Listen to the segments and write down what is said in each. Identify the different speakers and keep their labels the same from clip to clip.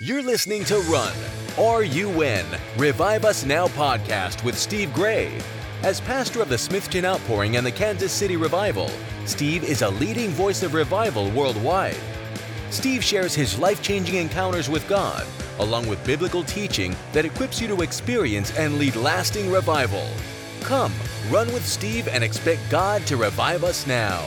Speaker 1: You're listening to Run, R-U-N, Revive Us Now podcast with Steve Gray. As pastor of the Smithton Outpouring and the Kansas City Revival, Steve is a leading voice of revival worldwide. Steve shares his life-changing encounters with God, along with biblical teaching that equips you to experience and lead lasting revival. Come, run with Steve and expect God to revive us now.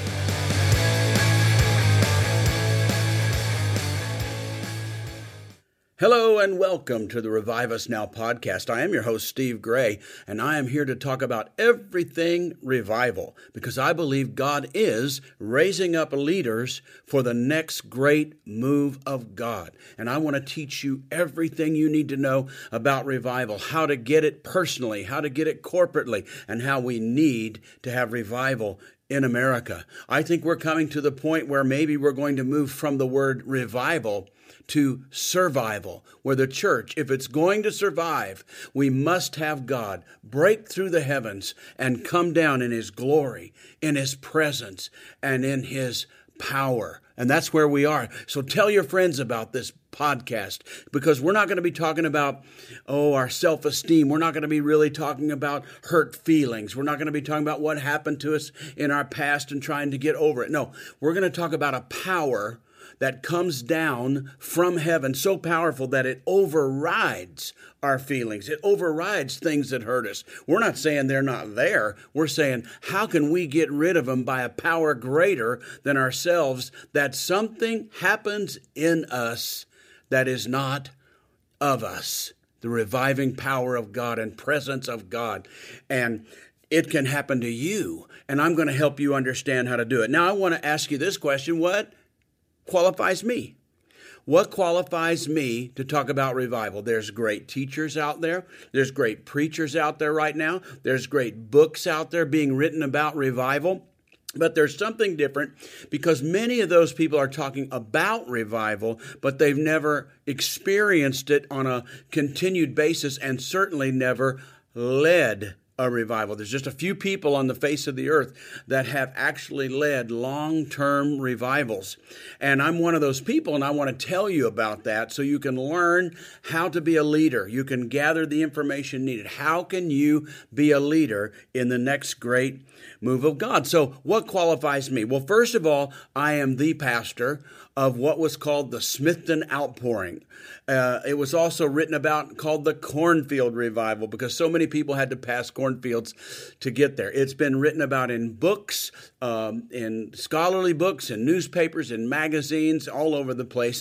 Speaker 2: Hello and welcome to the Revive Us Now podcast. I am your host, Steve Gray, and I am here to talk about everything revival because I believe God is raising up leaders for the next great move of God. And I want to teach you everything you need to know about revival, how to get it personally, how to get it corporately, and how we need to have revival in America. I think we're coming to the point where maybe we're going to move from the word revival to survival, where the church, if it's going to survive, we must have God break through the heavens and come down in His glory, in His presence, and in His power. And that's where we are. So tell your friends about this podcast, because we're not going to be talking about, our self-esteem. We're not going to be really talking about hurt feelings. We're not going to be talking about what happened to us in our past and trying to get over it. No, we're going to talk about a power that comes down from heaven, so powerful that it overrides our feelings. It overrides things that hurt us. We're not saying they're not there. We're saying, how can we get rid of them by a power greater than ourselves, that something happens in us that is not of us? The reviving power of God and presence of God. And it can happen to you. And I'm going to help you understand how to do it. Now, I want to ask you this question. What qualifies me? What qualifies me to talk about revival? There's great teachers out there. There's great preachers out there right now. There's great books out there being written about revival. But there's something different, because many of those people are talking about revival, but they've never experienced it on a continued basis and certainly never led a revival. There's just a few people on the face of the earth that have actually led long-term revivals. And I'm one of those people, and I want to tell you about that so you can learn how to be a leader. You can gather the information needed. How can you be a leader in the next great move of God? So what qualifies me? Well, first of all, I am the pastor of what was called the Smithton Outpouring. It was also written about, called the Cornfield Revival, because so many people had to pass cornfields to get there. It's been written about in books, in scholarly books, in newspapers, in magazines, all over the place.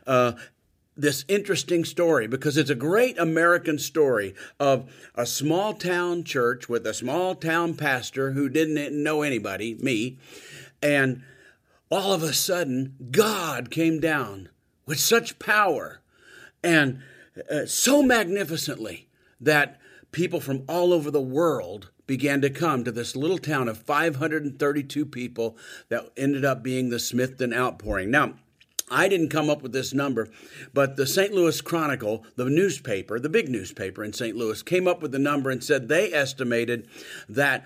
Speaker 2: This interesting story, because it's a great American story of a small town church with a small town pastor who didn't know anybody, me, and all of a sudden, God came down with such power and so magnificently that people from all over the world began to come to this little town of 532 people that ended up being the Smithton Outpouring. Now, I didn't come up with this number, but the St. Louis Chronicle, the newspaper, the big newspaper in St. Louis, came up with the number and said they estimated that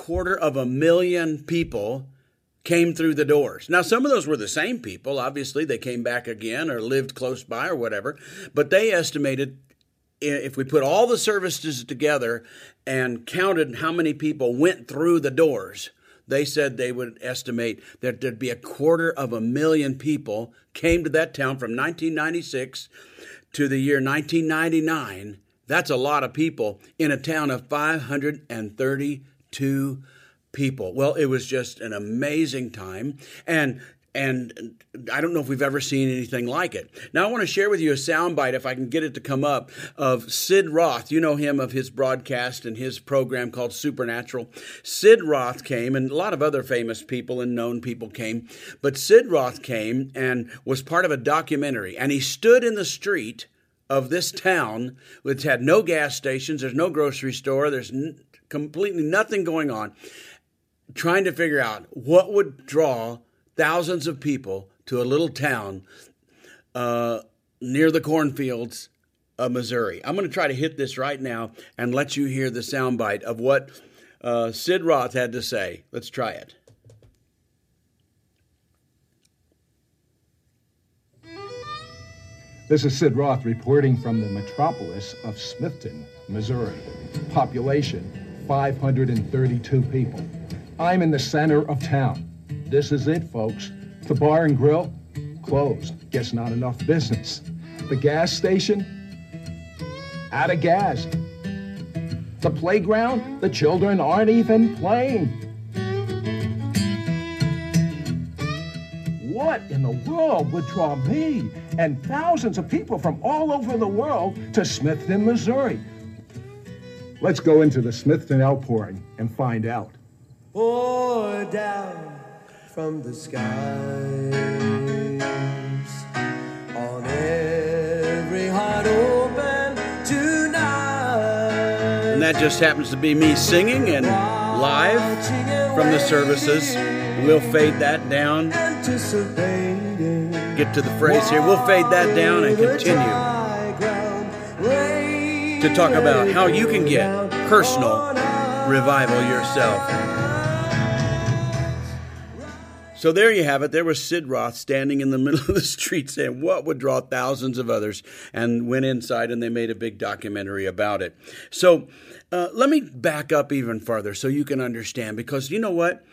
Speaker 2: 250,000 people came through the doors. Now, some of those were the same people. Obviously, they came back again or lived close by or whatever. But they estimated, if we put all the services together and counted how many people went through the doors, they said they would estimate that there'd be 250,000 people came to that town from 1996 to the year 1999. That's a lot of people in a town of 532 people. Well, it was just an amazing time, and I don't know if we've ever seen anything like it. Now, I want to share with you a soundbite, if I can get it to come up, of Sid Roth. You know him, of his broadcast and his program called Supernatural. Sid Roth came, and a lot of other famous people and known people came, but Sid Roth came and was part of a documentary, and he stood in the street of this town, which had no gas stations, there's no grocery store, there's completely nothing going on, trying to figure out what would draw thousands of people to a little town near the cornfields of Missouri. I'm going to try to hit this right now and let you hear the soundbite of what Sid Roth had to say. Let's try it.
Speaker 3: This is Sid Roth reporting from the metropolis of Smithton, Missouri. Population, 532 people. I'm in the center of town. This is it, folks. The bar and grill, closed. Guess not enough business. The gas station, out of gas. The playground, the children aren't even playing. What in the world would draw me and thousands of people from all over the world to Smithton, Missouri? Let's go into the Smithton Outpouring and find out.
Speaker 4: Pour down from the skies on every heart open tonight.
Speaker 2: And that just happens to be me singing and live from the services. We'll fade that down. Get to the phrase here. We'll fade that down and continue to talk about how you can get personal revival yourself. So there you have it. There was Sid Roth standing in the middle of the street saying, what would draw thousands of others? And went inside and they made a big documentary about it. So let me back up even further so you can understand, because you know what?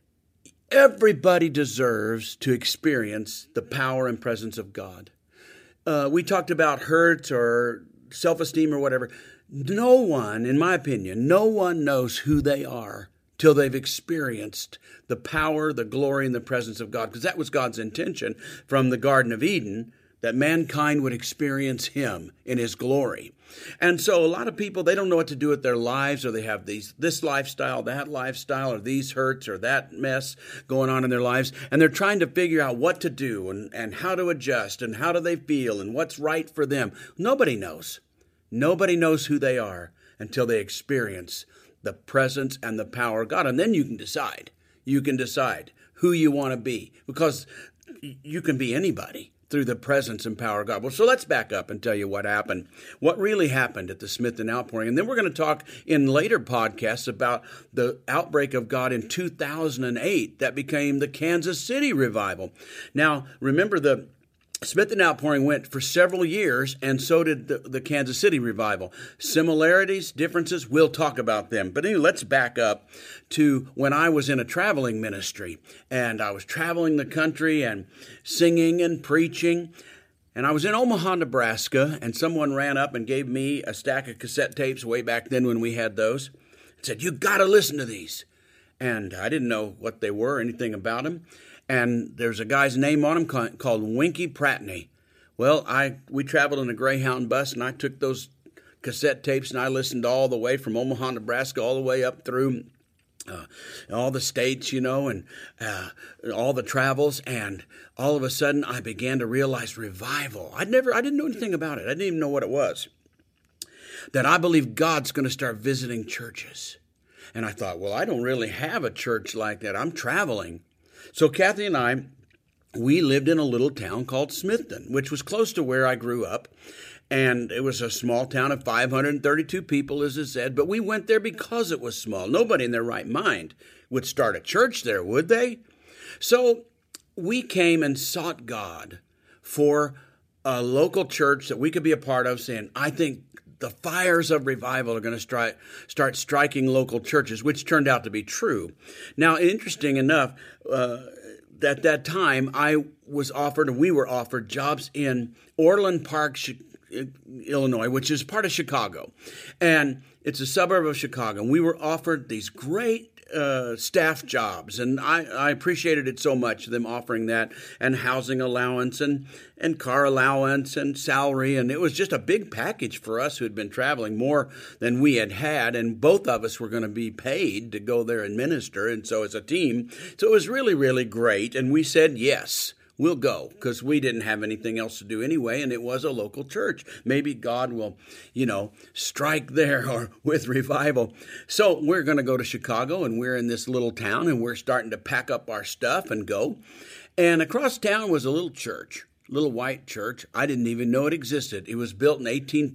Speaker 2: Everybody deserves to experience the power and presence of God. We talked about hurts or self-esteem or whatever. No one, in my opinion, no one knows who they are till they've experienced the power, the glory, and the presence of God. Because that was God's intention from the Garden of Eden, that mankind would experience Him in His glory. And so a lot of people, they don't know what to do with their lives, or they have this lifestyle, that lifestyle, or these hurts or that mess going on in their lives. And they're trying to figure out what to do and how to adjust and how do they feel and what's right for them. Nobody knows. Nobody knows who they are until they experience the presence and the power of God. And then you can decide. You can decide who you want to be, because you can be anybody through the presence and power of God. Well, so let's back up and tell you what happened, what really happened at the Smithton Outpouring. And then we're going to talk in later podcasts about the outbreak of God in 2008 that became the Kansas City Revival. Now, remember, the Smithton Outpouring went for several years, and so did the Kansas City Revival. Similarities, differences, we'll talk about them. But anyway, let's back up to when I was in a traveling ministry, and I was traveling the country and singing and preaching. And I was in Omaha, Nebraska, and someone ran up and gave me a stack of cassette tapes way back then when we had those, and said, "You got to listen to these." And I didn't know what they were, anything about them. And there's a guy's name on him called Winky Pratney. Well, we traveled in a Greyhound bus, and I took those cassette tapes, and I listened all the way from Omaha, Nebraska, all the way up through all the states, and all the travels. And all of a sudden, I began to realize revival. I didn't know anything about it. I didn't even know what it was. That I believe God's going to start visiting churches. And I thought, well, I don't really have a church like that. I'm traveling. So Kathy and I, we lived in a little town called Smithton, which was close to where I grew up. And it was a small town of 532 people, as I said. But we went there because it was small. Nobody in their right mind would start a church there, would they? So we came and sought God for a local church that we could be a part of, saying, I think the fires of revival are going to start striking local churches, which turned out to be true. Now, interesting enough, at that time, we were offered jobs in Orland Park, Illinois, which is part of Chicago. And it's a suburb of Chicago. And we were offered these great staff jobs, and I appreciated it so much, them offering that, and housing allowance and car allowance and salary, and it was just a big package for us who had been traveling more than we had, and both of us were going to be paid to go there and minister, and so as a team, so it was really, really great, and we said yes. We'll go, because we didn't have anything else to do anyway, and it was a local church. Maybe God will, strike there or with revival. So we're going to go to Chicago, and we're in this little town, and we're starting to pack up our stuff and go. And across town was a little church, little white church. I didn't even know it existed. It was built in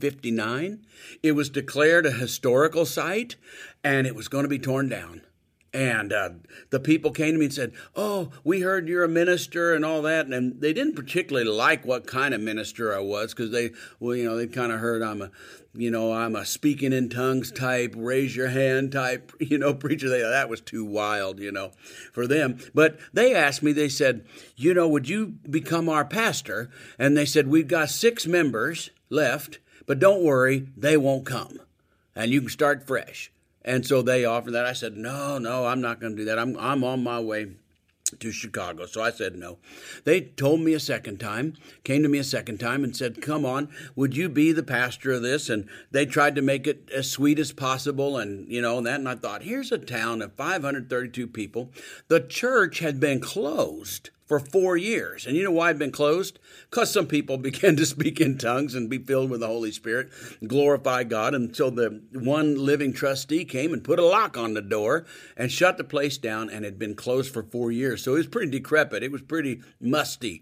Speaker 2: 1859. It was declared a historical site, and it was going to be torn down. And the people came to me and said, "Oh, we heard you're a minister and all that." And they didn't particularly like what kind of minister I was, because they kind of heard I'm a speaking in tongues type, raise your hand type, preacher. That was too wild, for them. But they asked me, they said, "Would you become our pastor?" And they said, "We've got 6 members left, but don't worry, they won't come. And you can start fresh." And so they offered that. I said, no, I'm not going to do that. I'm on my way to Chicago. So I said no. They told me came to me a second time and said, "Come on, would you be the pastor of this?" And they tried to make it as sweet as possible and, that. And I thought, here's a town of 532 people. The church had been closed for 4 years. And you know why it had been closed? Because some people began to speak in tongues and be filled with the Holy Spirit, glorify God. And so the one living trustee came and put a lock on the door and shut the place down, and it had been closed for 4 years. So it was pretty decrepit. It was pretty musty,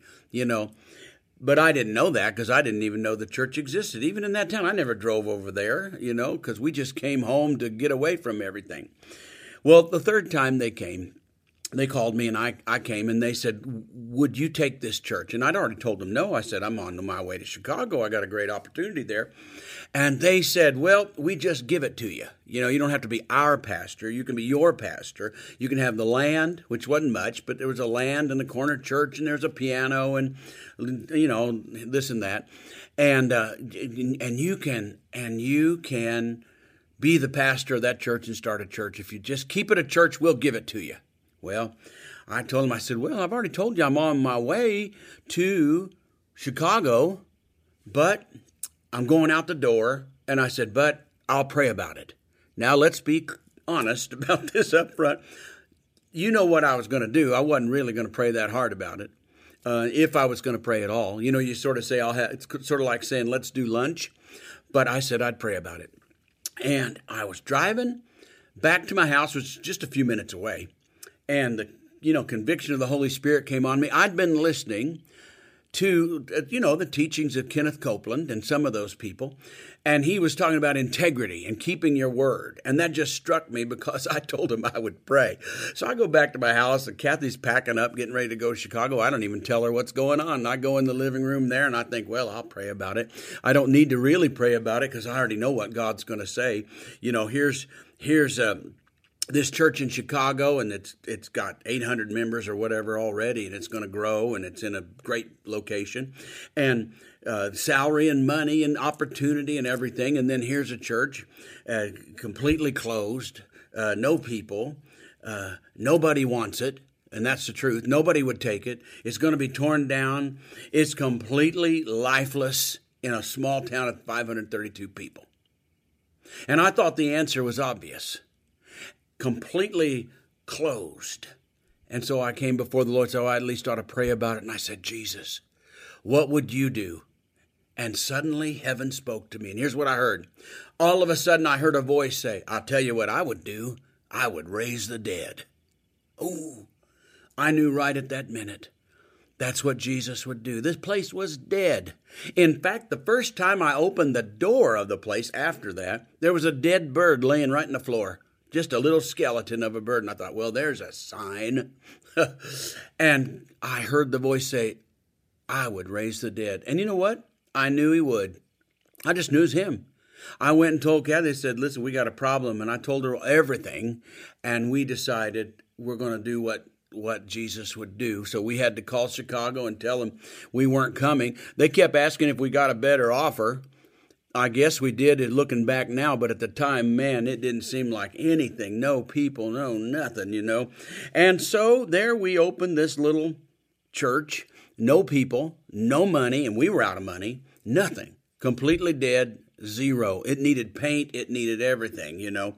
Speaker 2: But I didn't know that, because I didn't even know the church existed. Even in that town, I never drove over there, because we just came home to get away from everything. Well, the third time they came, they called me, and I came, and they said, "Would you take this church?" And I'd already told them no. I said, "I'm on my way to Chicago. I got a great opportunity there." And they said, "Well, we just give it to you. You don't have to be our pastor. You can be your pastor. You can have the land," which wasn't much, but there was a land and a corner church, and there's a piano and, this and that. And you can be the pastor of that church and start a church. If you just keep it a church, we'll give it to you. Well, I told him, I said, "Well, I've already told you I'm on my way to Chicago, but I'm going out the door." And I said, "But I'll pray about it." Now, let's be honest about this up front. You know what I was going to do. I wasn't really going to pray that hard about it, if I was going to pray at all. You sort of say, it's sort of like saying, "Let's do lunch." But I said I'd pray about it. And I was driving back to my house, which was just a few minutes away. And the, conviction of the Holy Spirit came on me. I'd been listening to, the teachings of Kenneth Copeland and some of those people. And he was talking about integrity and keeping your word. And that just struck me, because I told him I would pray. So I go back to my house, and Kathy's packing up, getting ready to go to Chicago. I don't even tell her what's going on. And I go in the living room there, and I think, well, I'll pray about it. I don't need to really pray about it, because I already know what God's going to say. Here's this church in Chicago, and it's got 800 members or whatever already, and it's going to grow, and it's in a great location, and salary and money and opportunity and everything. And then here's a church completely closed, no people, nobody wants it, and that's the truth. Nobody would take it. It's going to be torn down. It's completely lifeless in a small town of 532 people. And I thought the answer was obvious. Completely closed. And so I came before the Lord, so I at least ought to pray about it. And I said, "Jesus, what would you do?" And suddenly heaven spoke to me. And here's what I heard. All of a sudden I heard a voice say, "I'll tell you what I would do. I would raise the dead." Oh, I knew right at that minute that's what Jesus would do. This place was dead. In fact, the first time I opened the door of the place after that, there was a dead bird laying right in the floor. Just a little skeleton of a bird. And I thought, well, there's a sign. And I heard the voice say, "I would raise the dead." And you know what? I knew he would. I just knew it was him. I went and told Kathy, I said, "Listen, we got a problem." And I told her everything. And we decided we're going to do what Jesus would do. So we had to call Chicago and tell them we weren't coming. They kept asking if we got a better offer. I guess we did, looking back now, but at the time, man, it didn't seem like anything. No people, no nothing, And so there we opened this little church, no people, no money, and we were out of money, nothing, completely dead, zero. It needed paint, it needed everything,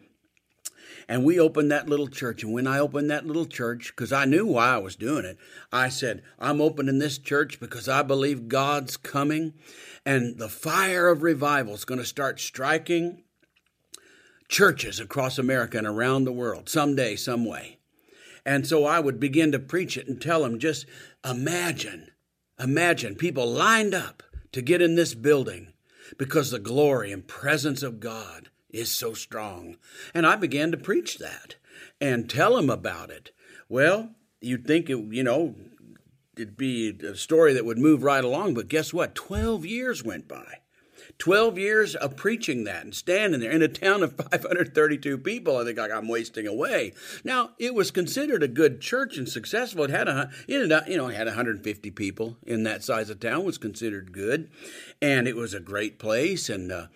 Speaker 2: And we opened that little church. And when I opened that little church, because I knew why I was doing it, I said, "I'm opening this church because I believe God's coming. And the fire of revival is going to start striking churches across America and around the world someday, some way." And so I would begin to preach it and tell them, just imagine people lined up to get in this building because the glory and presence of God is so strong. And I began to preach that. and tell them about it. Well, you'd think it'd be a story that would move right along, but guess what? 12 years went by. 12 years of preaching that and standing there in a town of 532 people. I think I'm wasting away. Now, it was considered a good church and successful. It had 150 people in that size of town. It was considered good, and it was a great place.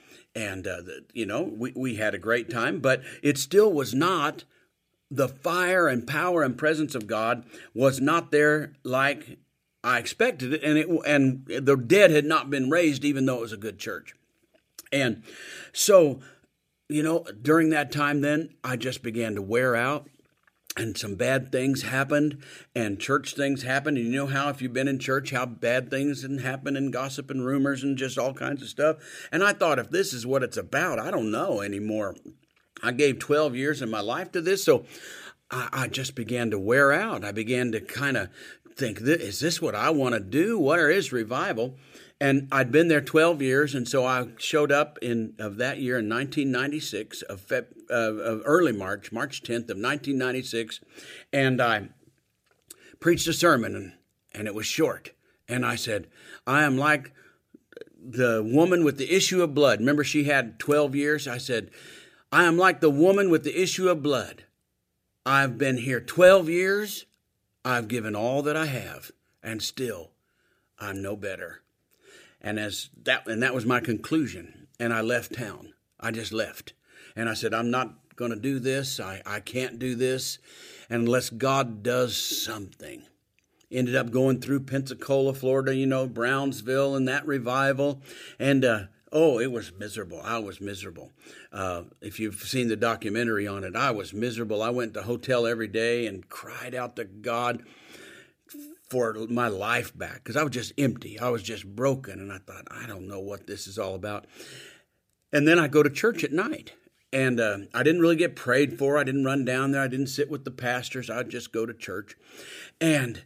Speaker 2: We had a great time, but it still was not. The fire and power and presence of God was not there like I expected it, and the dead had not been raised, even though it was a good church. And so, during that time then, I just began to wear out, and some bad things happened, and church things happened. And you know how, if you've been in church, how bad things can happen, and gossip and rumors and just all kinds of stuff. And I thought, if this is what it's about, I don't know anymore. I gave 12 years of my life to this, so I just began to wear out. I began to kind of think, is this what I want to do? Where is revival? And I'd been there 12 years, and so I showed up of that year in 1996, of early March 10th of 1996, and I preached a sermon, and it was short. And I said, I am like the woman with the issue of blood. Remember, she had 12 years? I said, I am like the woman with the issue of blood. I've been here 12 years. I've given all that I have, and still I'm no better. And that was my conclusion. And I left town. I just left. And I said, I'm not going to do this. I can't do this unless God does something. Ended up going through Pensacola, Florida, Brownsville, and that revival. And it was miserable. I was miserable. If you've seen the documentary on it, I was miserable. I went to hotel every day and cried out to God for my life back, because I was just empty. I was just broken, and I thought, I don't know what this is all about. And then I go to church at night, and I didn't really get prayed for. I didn't run down there. I didn't sit with the pastors. I'd just go to church. And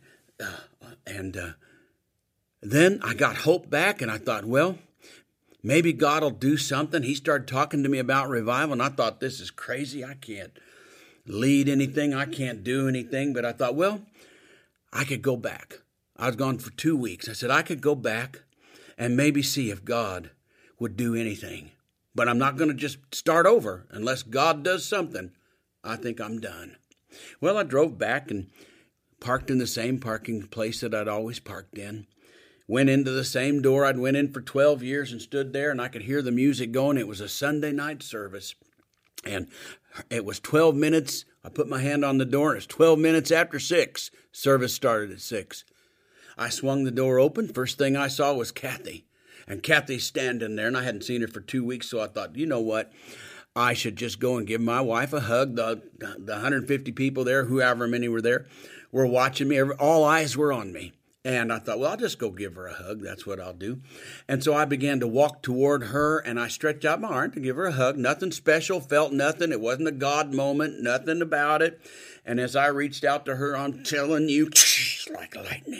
Speaker 2: then I got hope back, and I thought, well, maybe God will do something. He started talking to me about revival, and I thought, this is crazy. I can't lead anything. I can't do anything. But I thought, well, I could go back. I was gone for 2 weeks. I said, I could go back and maybe see if God would do anything. But I'm not going to just start over unless God does something. I think I'm done. Well, I drove back and parked in the same parking place that I'd always parked in. Went into the same door I'd went in for 12 years and stood there, and I could hear the music going. It was a Sunday night service, and it was 12 minutes. I put my hand on the door, and it was 12 minutes after 6. Service started at 6. I swung the door open. First thing I saw was Kathy, and Kathy's standing there, and I hadn't seen her for 2 weeks, so I thought, you know what? I should just go and give my wife a hug. The 150 people there, whoever many were there, were watching me. All eyes were on me. And I thought, well, I'll just go give her a hug. That's what I'll do. And so I began to walk toward her, and I stretched out my arm to give her a hug. Nothing special, felt nothing. It wasn't a God moment, nothing about it. And as I reached out to her, I'm telling you, like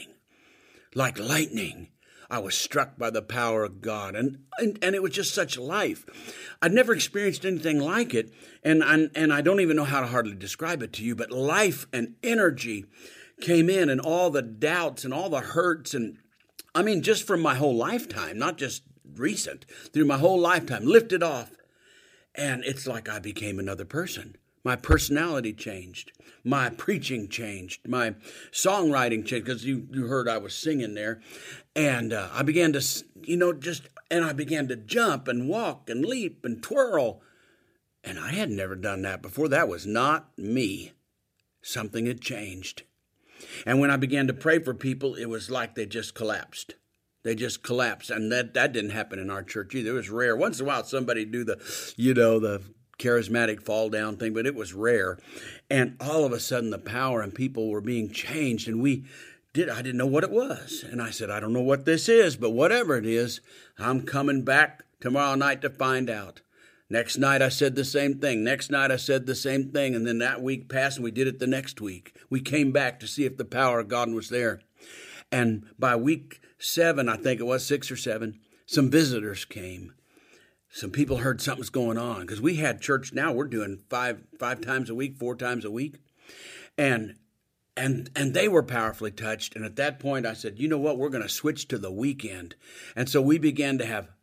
Speaker 2: lightning, I was struck by the power of God. And it was just such life. I'd never experienced anything like it, and I don't even know how to hardly describe it to you, but life and energy came in, and all the doubts and all the hurts, and I mean, just from my whole lifetime, not just recent, through my whole lifetime, lifted off. And it's like I became another person. My personality changed. My preaching changed. My songwriting changed, because you heard I was singing there. And I began to, and I began to jump and walk and leap and twirl. And I had never done that before. That was not me. Something had changed. And when I began to pray for people, it was like they just collapsed. They just collapsed. And that didn't happen in our church either. It was rare. Once in a while, somebody do the charismatic fall down thing, but it was rare. And all of a sudden, the power and people were being changed. And I didn't know what it was. And I said, I don't know what this is, but whatever it is, I'm coming back tomorrow night to find out. Next night, I said the same thing. Next night, I said the same thing. And then that week passed, and we did it the next week. We came back to see if the power of God was there. And by week 7, I think it was 6 or 7, some visitors came. some people heard something's going on, because we had church. Now we're doing five times a week, 4 times a week. And they were powerfully touched. And at that point, I said, you know what? We're going to switch to the weekend. And so we began to have,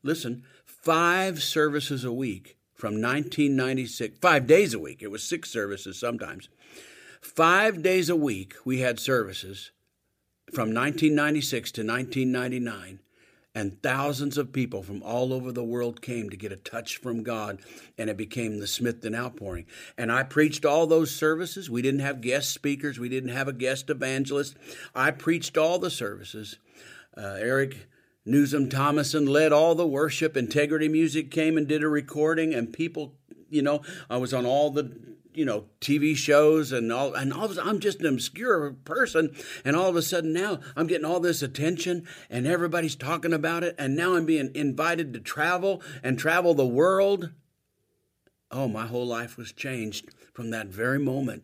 Speaker 2: 5 services a week from 1996, 5 days a week. It was 6 services sometimes. 5 days a week we had services from 1996 to 1999. And thousands of people from all over the world came to get a touch from God, and it became the Smithton Outpouring. And I preached all those services. We didn't have guest speakers. We didn't have a guest evangelist. I preached all the services. Eric Newsom Thomason led all the worship. Integrity Music came and did a recording, and people, I was on all the TV shows and all of a, I'm just an obscure person, and all of a sudden now I'm getting all this attention and everybody's talking about it, and now I'm being invited to travel the world. Oh, my whole life was changed from that very moment.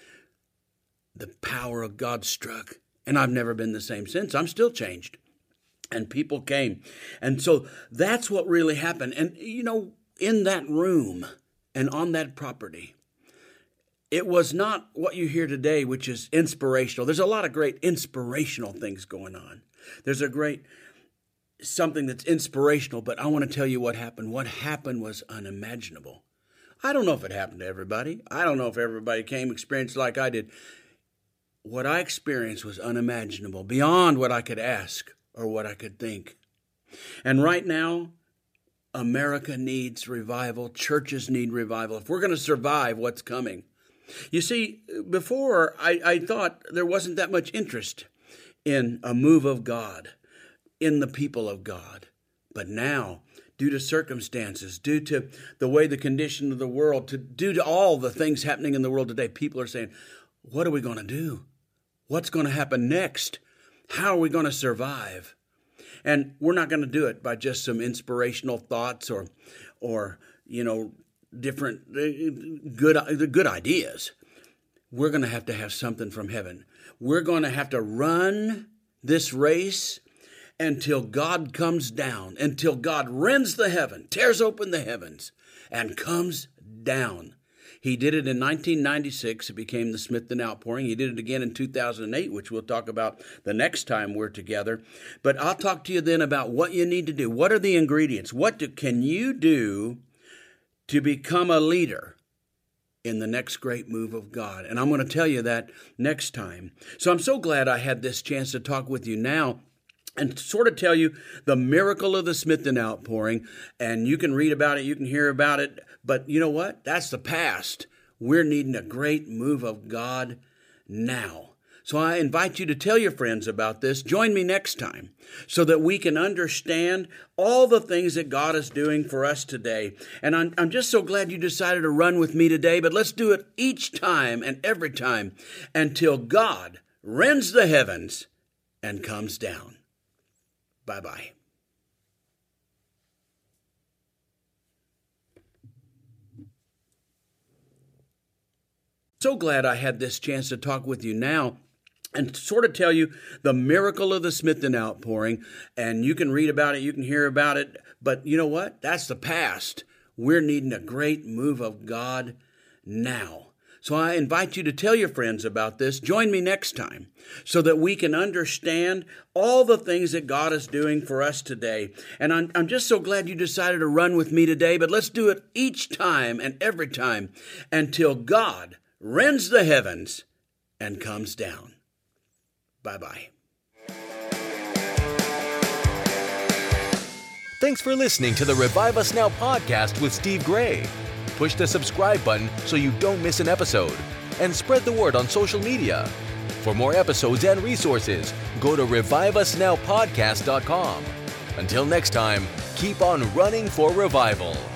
Speaker 2: The power of God struck, and I've never been the same since. I'm still changed. And people came. And so that's what really happened. And, in that room and on that property, it was not what you hear today, which is inspirational. There's a lot of great inspirational things going on. There's something that's inspirational, but I want to tell you what happened. What happened was unimaginable. I don't know if it happened to everybody. I don't know if everybody experienced like I did. What I experienced was unimaginable, beyond what I could ask or what I could think. And right now, America needs revival. Churches need revival. If we're going to survive what's coming. You see, before, I thought there wasn't that much interest in a move of God, in the people of God. But now, due to circumstances, due to the way the condition of the world, due to all the things happening in the world today, people are saying, what are we going to do? What's going to happen next? How are we going to survive? And we're not going to do it by just some inspirational thoughts or different good ideas. We're going to have something from heaven. We're going to have to run this race until God comes down, until God rends the heaven, tears open the heavens, and comes down. He did it in 1996. It became the Smithton Outpouring. He did it again in 2008, which we'll talk about the next time we're together. But I'll talk to you then about what you need to do. What are the ingredients? Can you do to become a leader in the next great move of God? And I'm going to tell you that next time. So I'm so glad I had this chance to talk with you now and sort of tell you the miracle of the Smithton Outpouring. And you can read about it, you can hear about it, but you know what? That's the past. We're needing a great move of God now. So I invite you to tell your friends about this. Join me next time so that we can understand all the things that God is doing for us today. And I'm just so glad you decided to run with me today, but let's do it each time and every time until God rends the heavens and comes down. Bye-bye. So glad I had this chance to talk with you now and sort of tell you the miracle of the Smithton Outpouring. And you can read about it, you can hear about it, but you know what? That's the past. We're needing a great move of God now. So I invite you to tell your friends about this. Join me next time so that we can understand all the things that God is doing for us today. And I'm just so glad you decided to run with me today, but let's do it each time and every time until God rends the heavens and comes down. Bye-bye.
Speaker 1: Thanks for listening to the Revive Us Now podcast with Steve Gray. Push the subscribe button so you don't miss an episode, and spread the word on social media. For more episodes and resources, go to reviveusnowpodcast.com. Until next time, keep on running for revival.